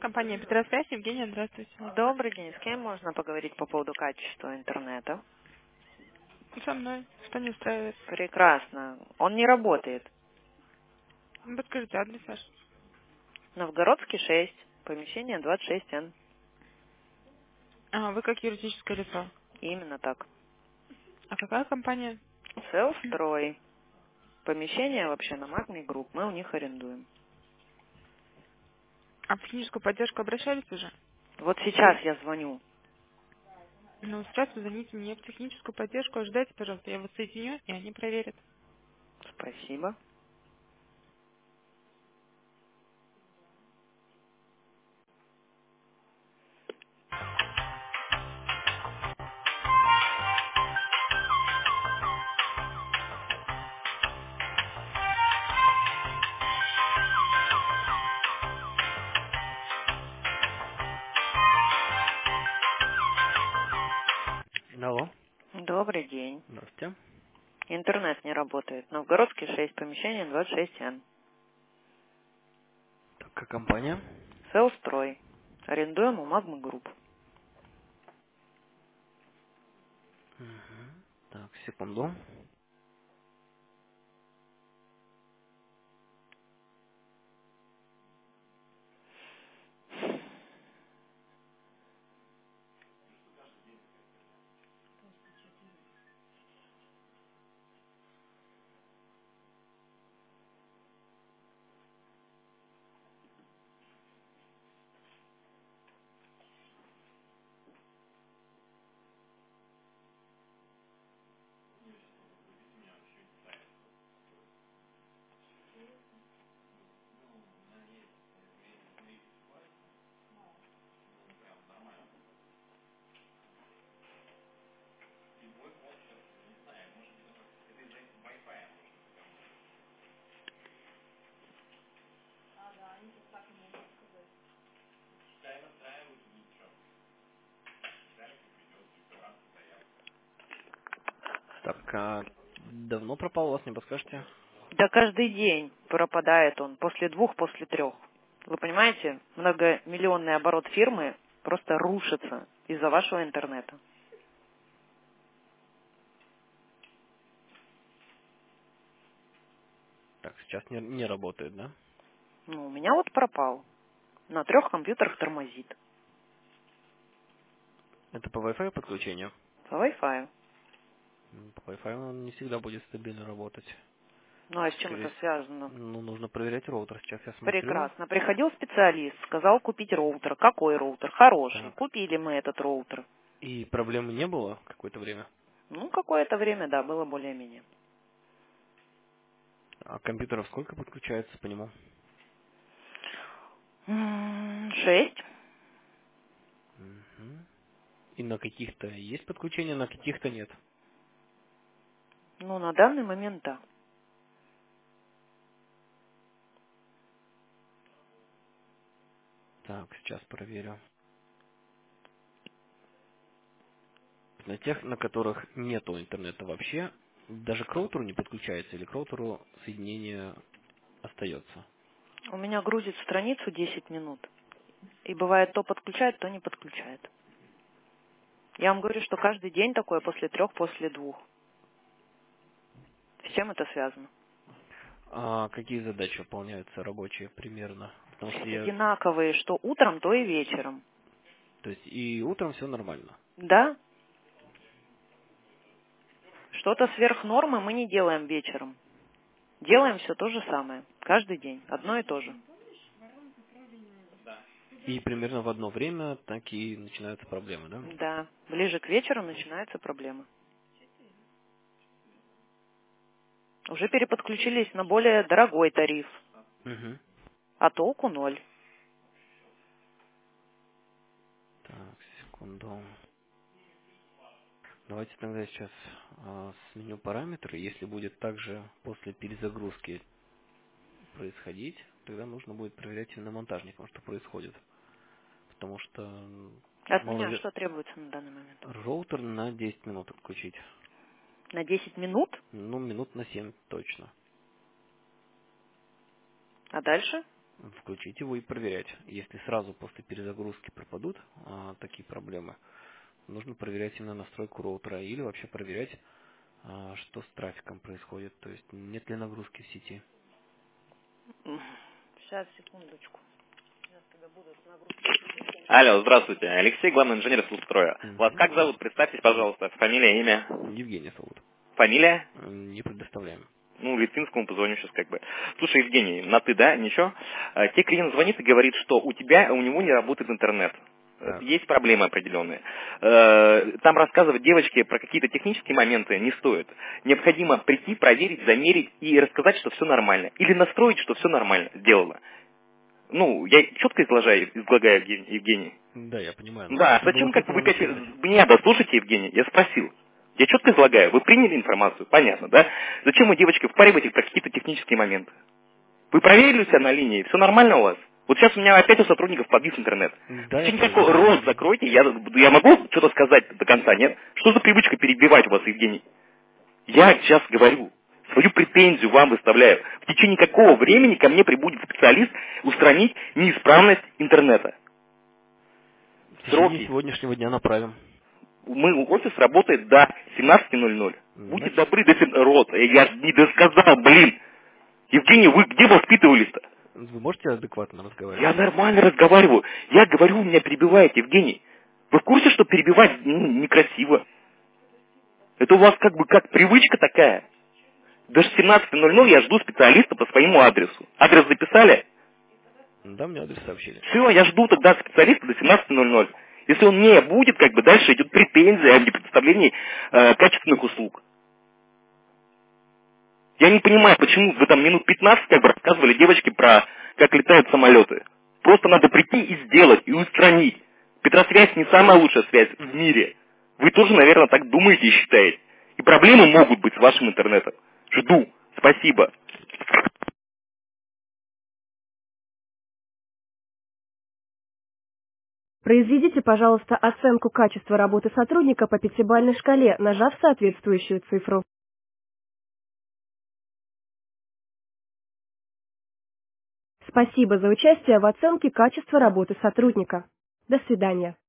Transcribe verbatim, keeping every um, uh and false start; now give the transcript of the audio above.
Компания Петросвязь, Евгения, здравствуйте. Добрый день. С кем можно поговорить по поводу качества интернета? Со мной. Что не устраивает? Прекрасно. Он не работает. Ну, подскажите адрес ваш. Новгородский шесть, помещение двадцать шесть эн. А, вы как юридическое лицо. Именно так. А какая компания? Селстрой. Помещение вообще на Магний Групп. Мы у них арендуем. А в техническую поддержку обращались уже? Вот сейчас я звоню. Ну, сейчас позвоните мне в техническую поддержку, ожидайте, пожалуйста, я вас соединю, и они проверят. Спасибо. Алло. Добрый день. Здравствуйте. Интернет не работает. Новгородский шесть, помещение двадцать шесть эн. Так, как компания? Селстрой. Арендуем у Магмы Групп. Мгм. Так, секунду. Так, а давно пропал, у вас не подскажете? Да каждый день пропадает он, после двух, после трех. Вы понимаете, многомиллионный оборот фирмы просто рушится из-за вашего интернета. Так, сейчас не, не работает, да? Ну, у меня вот пропал. На трех компьютерах тормозит. Это по Wi-Fi подключению? По Wi-Fi. М, По Wi-Fi он не всегда будет стабильно работать. Ну, а с чем Скорее это всего, связано? ну, нужно проверять роутер. Сейчас я смотрю. Прекрасно. Приходил специалист, сказал купить роутер. Какой роутер? Хороший. Так, Купили мы этот роутер. и проблемы не было какое-то время? Ну, какое-то время, да, было более-менее. А компьютеров сколько подключается по нему? М, Шесть. Мгм. И на каких-то есть подключение, на каких-то нет? Ну, на данный момент, да. Так, сейчас проверю. На тех, на которых нету интернета вообще, даже к роутеру не подключается или к роутеру соединение остается? У меня грузит страницу десять минут. И бывает, то подключает, то не подключает. Я вам говорю, что каждый день такое после трех, после двух. С чем это связано? А какие задачи выполняются рабочие примерно? Потому что я, Одинаковые, что утром, то и вечером. то есть и утром все нормально. Да, что-то сверх нормы мы не делаем вечером. Делаем все то же самое. Каждый день. Одно и то же. И примерно в одно время так и начинаются проблемы, да? Да. Ближе к вечеру начинаются проблемы. Уже переподключились на более дорогой тариф. Угу. А толку ноль. Так, секунду. Давайте тогда сейчас а, сменю параметры. Если будет также после перезагрузки происходить, тогда нужно будет проверять именно монтажником, что происходит. Потому что м, От меня малове- что требуется на данный момент? роутер на десять минут отключить. На десять минут? Ну, минут на семь точно. А дальше? включить его и проверять. Если сразу после перезагрузки пропадут а, такие проблемы, нужно проверять именно настройку роутера или вообще проверять, а, что с трафиком происходит, то есть нет ли нагрузки в сети. Сейчас, секундочку. Сейчас тогда будут нагрузки. Алло, здравствуйте. Алексей, главный инженер Сустроя. Вас Мгм. как зовут? Представьтесь, пожалуйста. Фамилия, имя? Евгений зовут. Фамилия? Э, Не предоставляем. Ну, Литвинскому позвоню сейчас как бы. Слушай, Евгений, на ты, да? Ничего? А, тебе клиент звонит и говорит, что у тебя, у него не работает интернет. Э, Так. Есть проблемы определенные. Э, Там рассказывать девочке про какие-то технические моменты не стоит. Необходимо прийти, проверить, замерить и рассказать, что все нормально. Или настроить, что все нормально сделала. Ну, я четко излагаю, излагаю Евгений. Евгений. Да, я понимаю, но Да, это было зачем к как бы вы этому пять... начинать. Меня дослушайте, Евгений, я спросил. Я четко излагаю, вы приняли информацию, понятно, да? Зачем вы, девочки, впариваете про какие-то технические моменты? Вы проверили себя на линии, все нормально у вас? Вот сейчас у меня опять у сотрудников подвис интернет. Да, я Вообще никакой проверил. рот закройте, я, я могу что-то сказать до конца, нет? Что за привычка перебивать у вас, Евгений? Я сейчас говорю, свою претензию вам выставляю. В течение какого времени ко мне прибудет специалист устранить неисправность интернета? В течение Сроки. сегодняшнего дня направим. Мы, офис работает до семнадцати ноль-ноль. Будьте Значит, добры, до сем- рот, я ж не досказал, блин. Евгений, вы где воспитывались-то? вы можете адекватно разговаривать? Я нормально разговариваю. Я говорю, вы меня перебиваете, Евгений. Вы в курсе, что перебивать ну, некрасиво? Это у вас как бы как привычка такая. До семнадцати ноль-ноль я жду специалиста по своему адресу. Адрес записали? Да, мне адрес сообщили. Все, я жду тогда специалиста до семнадцати ноль-ноль. Если он не будет, как бы дальше идет претензия о непредоставлении э, качественных услуг. Я не понимаю, почему вы там минут пятнадцать как бы рассказывали девочке про как летают самолеты. Просто надо прийти и сделать, и устранить. Петросвязь не самая лучшая связь в мире. Вы тоже, наверное, так думаете и считаете. И проблемы могут быть с вашим интернетом. Жду. Спасибо. Произведите, пожалуйста, оценку качества работы сотрудника по пятибалльной шкале, нажав соответствующую цифру. Спасибо за участие в оценке качества работы сотрудника. До свидания.